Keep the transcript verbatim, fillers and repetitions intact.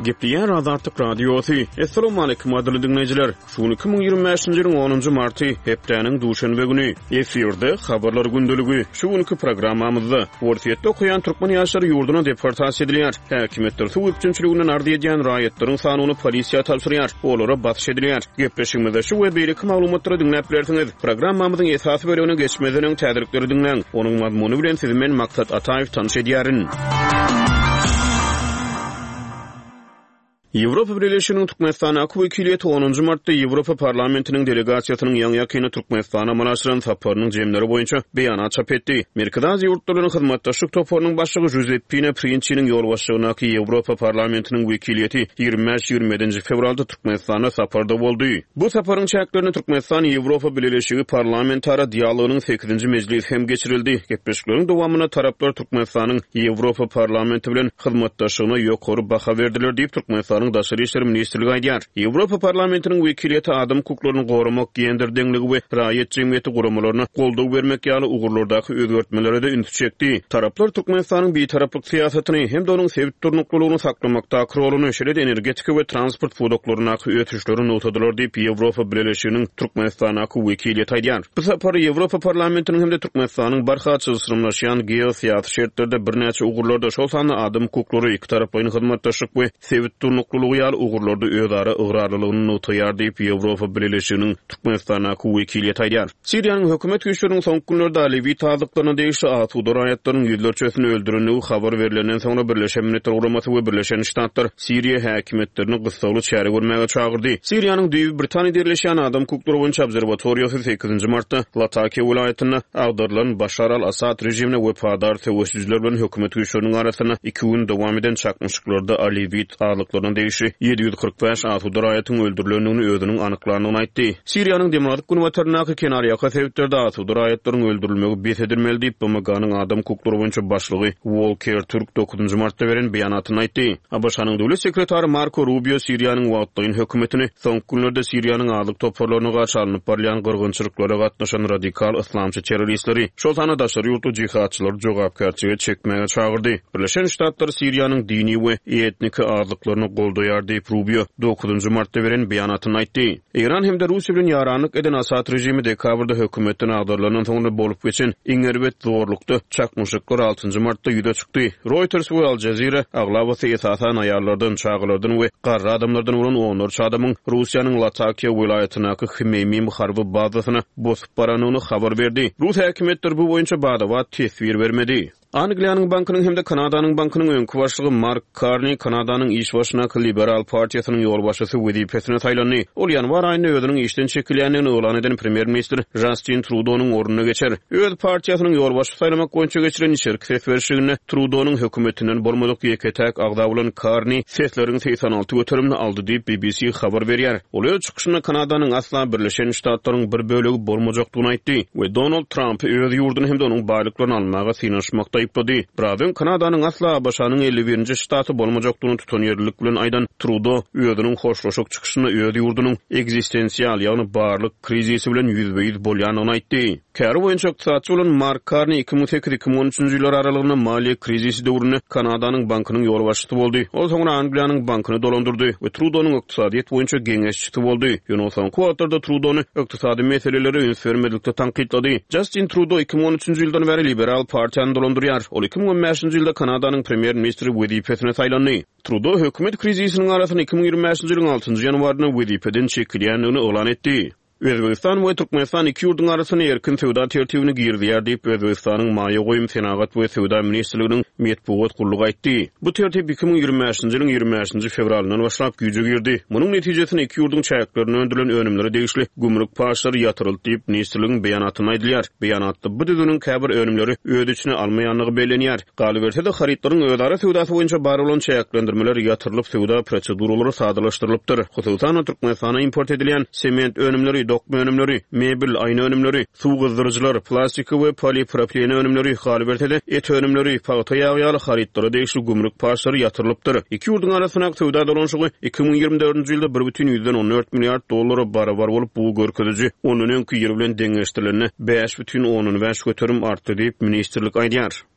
Gepliyen Azatlık Radyosu. Assalamu alaykum adlı dinleyiciler. Şu iki bin yirmi beşinji ýylyň onunjy marty hepdeniň duşanbe güni efirde habarlar gündüligi. Şu günkü programmamyzda Ortiýetde okuyan türkmen ýaşlary ýurduna deportas edilýär. Häkimetler suw üçinçiliginiň ardy edýän raýatlaryň sanyny polisiýa tapşyrýar. Olara batış edilýär. Gepleşigimizde şu we beýleki maglumatlary dinläp berdiňiz. Programmamyzyň esasy bölümine geçmeden tädirlikleri dinleň. Onuň mazmuny bilen sizi men Maksat Ataýew tanış edýärin. Ýewropa Birleşiginiň Türkmenistana wekiliýeti onunjy martda Ýewropa parlamentiniň delegasiýasynyň ýan ýakyny Türkmenistana manaşyryň saparynyň jemleri boýunça beýanat çap etdi. Merkezi ýurtlarynyň hyzmatdaşlyk toporynyň başlygy Giuseppina Princiniň ýol başlygyna Ýewropa parlamentiniň wekiliýeti ýygrimi beş ýygrimi fevralda Türkmenistana saparda boldy. Bu saparyň çäklerini Türkmenistan Ýewropa Birleşigi parlamentara dialogynyň sekizinji mejlisi hem geçirildi. Gepleşikleriň dowamyna taraplar Türkmenistanyň Ýewropa parlamenti bilen hyzmatdaşlygyna ýokary baha berdiler diýip Türkmenistan Daşary işler ministrligi aýdýar. Ýewropa parlamentiniň wekiliýeti adam hukuklaryny goramak, gender deňligi we raýat jemgyýeti guramalaryna goldaw bermek ýaly ugurlardaky özgertmelere de üns çekdi. Taraplar Türkmenistanyň beýtaraplyk siýasatyny hem de onuň sebit durnuklaryny saklamakdaky roluny şeýle energetika we transport fudaklaryna ötüşlerini notadylar diýip Ýewropa Birleşiginiň Türkmenistanaky wekiliýeti aýdýar. Bu sapary Ýewropa parlamentiniň hem de Türkmenistanyň barha çyzgyrymlaşýan geosiýasy şertlerde birnäçe ugurlarda şol sany adam hukuklary iki tarapyň hyzmatdaşlyk we sebit durnuklaryny Ýaly ugurlarda özara ıgrarlylygyny notaýar diýip Ýewropa Birleşiginiň Türkmenistanaky wekiliýeti aýdýar. Siriýanyň hökümet güýçleriniň soňky günlerde Alevi taýdaklaryna degişli Atuda raýatlarynyň ýüzlerçesini öldürenligi habar berilenden soňra Birleşen Milletler Guramasy we Birleşen Ştatlar Siriýa häkimetlerini gysgaly çäre görmäge çagyrdy. Siriýanyň Düýük Britaniýada ýerleşen adam hukuklary boýunça obserwatoriýasy sekizinji martda Latakia welaýatyna agdarylan Başar al-Asad rejimine wepadar tewessüsler bilen hökümet güýçleriniň arasyna iki gün dowam eden çakmyşlyklarda Alevi taýdaklaryna degişli ýedi ýüz kırk beş Atuda raýatynyň öldürilendigini özüniň anyklaryny aýtdy. Siriýanyň Demokratik Günwatarnaky kenarýaka sebäplerde Atuda raýatlarynyň öldürilmegi beýt edilmeli diýip B M G'nyň adam hukuklary boýunça başlygy Volker Türk dokuzunjy martda beren beýanatyny aýtdy. A B Ş'nyň döwlet sekretary Marco Rubio Siriýanyň wagtlyň hökümetini soňky günlerde Siriýanyň azlyk toparlaryna garşy alınıp barýan gyrgynçylyklara gatnaşan radikal islamçy terroristleri şol sany daşary ýurtly jihatçylar jogapkärçilige çekmäge çagyrdy. Birleşen Ştatlar Siriýanyň dini we etnik azlyklaryny goldaýar diýip Rubio dokuzunjy martda beren beýanatyny aýtdy. Iran hem de Russiýa bilen ýaranlyk eden Asad rejimi dekabrda hökümetden agdarlanan soňra bolup geçen iňerbet zorlukda çakmyşlyklar altıncı martda ýüze çykdy. Reuters we Al Jazeera aglabaty esasan aýarlardan, çağlardan we garry adamlardan bolan onlarça adamyň Russiýanyň Latakia welaýatynaky Hmeými muharby bazasyna bosup baranyny habar berdi. Rus häkimetleri bu boýunça badawat tesbir bermedi. Angliýanyň bankynyň hem de Kanadanyň bankynyň öňkü başlygy Mark Carney Kanadanyň iş başynaky Liberal Partiýasynyň ýol başçysy wezipesine taýlandy. Ol ýanwar aýynda özüniň işden çekilýändigini öwlan eden premier minister Justin Trudeau'nyň ornuny geçer. Öz partiýasynyň ýol başçysy saýlamak boýunça geçiren işerki ses berişigini Trudeau'nyň hökümetinden bolmadyk ýeketäk agda bolan Carney sesleriň seksen alty göterimini aldy diýip B B C habar berýär. Ol öz çykyşynda Kanadanyň asla Birleşen Ştatlaryň bir bölegi bolmajakdygyny aýtdy we Donald Trump öz ýurduny hem de onuň baýlyklaryny almaga synaşmakda ýypdy. Birazdan Kanadanyň asla B Ş'nyň elli birinji ştaty bolmajakdygyny tutan ýerlik bilen aýdan Trudeau özüniň hoşlaşyk çykyşyny öz ýurdunyň egzistensiýal ýagny barlyk krizisi bilen ýüzbeýüz bolýanyny aýtdy. Kär boýunça ykdysatçy bolan Mark Carney iki bin sekiz iki bin on üçinji ýyllar aralygyna maliýe krizisi döwründe Kanadanyň bankynyň ýol başçysy boldy. Ol soňra Angliýanyň bankyny dolandyrdy we Trudeau'nyň ykdysadyýet boýunça geňeşçisi boldy. Ýöne soňky wagtlarda Trudeau'ny ykdysady meselelere üns bermedikde tanqidlady. Justin Trudeau iki bin on üçinji ýyldan beri Liberal Partiýany dolandyrýar. Ol iki bin on beşinji ýylda Kanadanyň premier ministri wezipesine taýlandy. Trudeau hökümet krizisiniň arasyny iki bin ýygrimi beşinji ýylyň altıncı ýanwaryna wezipeden çekilýändigini oglan etdi. Özbegistan we Türkmenistan iki ýurdun arasyna erkin sowda tertibini girdiýär diýip Özbegistanyň Maýa goýum senagat we sowda ministrliginiň medpugat gullugy aýtdy. Bu tertip iki bin ýygrimi beşinji ýylyň ýygrimi beşinji fevralyndan başlap güýje girdi. Munyň netijesinde iki ýurdun çäklerini öndürilen önümleri degişli gümrük paşlary ýatyryldy diýip ministrligiň beýanatyna aýdylýar. Beýanatda bu düzüniň käbir önümleri öz içine almaýanlygy bellenýär. Galyberse de haritlaryň özara sowdasy boýunça bar bolan çäklendirmeler ýatyrylyp sowda proseduralary sadalaşdyrylypdyr. Hususan Türkmenistana import edilen sement önümleri, dokma önümleri, mebel aýna önümleri, suw gyzdyrjylar, plastik we polipropilen önümleri, galyberse de et önümleri, paýta ýaly haritlary degişli gümrük paşlary ýatyrlypdyr. Iki ýurdun arasyna sowda dolanşygy iki bin ýygrimi dördünji ýylda bir бүтүн yüzden on dört milyard dollara barabar bolup bu görkeziji onun öňkü ýeri bilen deňeşdirilende beş бүтүn on beş göterim artdy diýip ministrlik aýdýar.